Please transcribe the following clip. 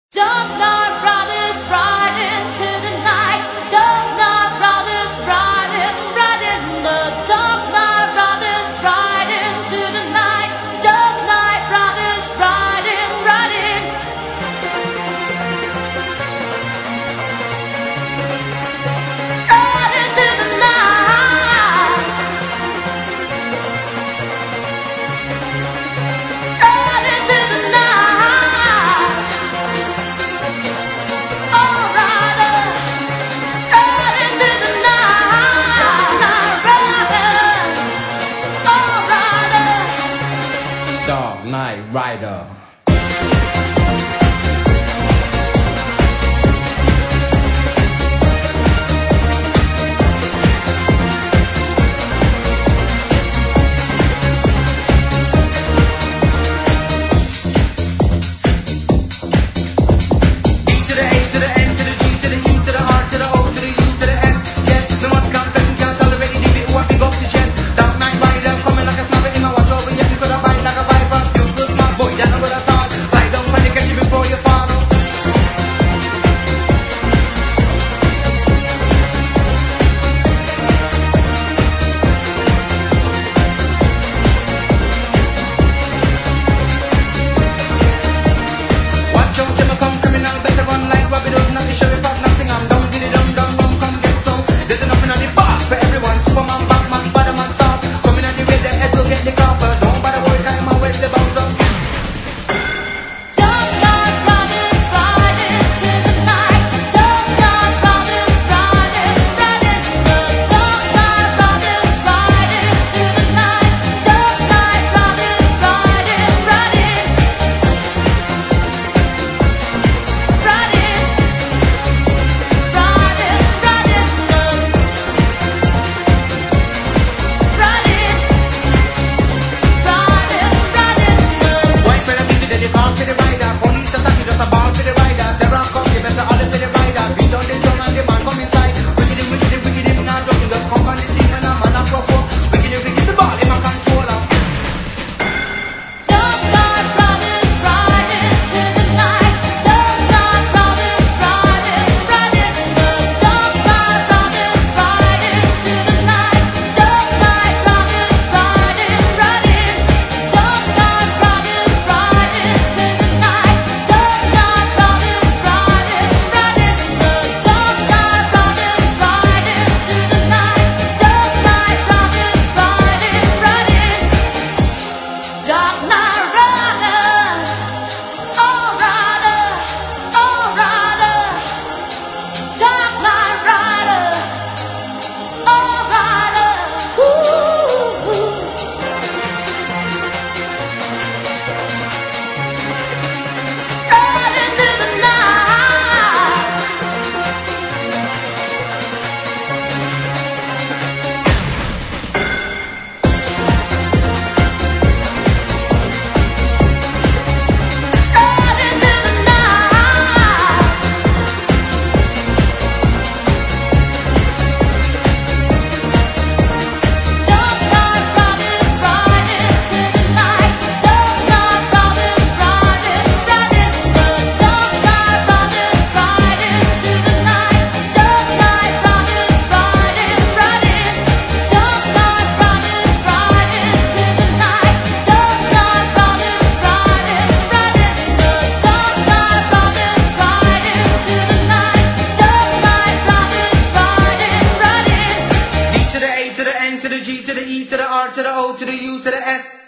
Dark Knight Riders ride into the night. Dark Knight Riders riding, riding. The Dark Knight Riders ride into the night. Dark Knight Riders riding, riding. Ride into the night. Ride into the night. Dark Knight Rider. To the G, to the E, to the R, to the O, to the U, to the S.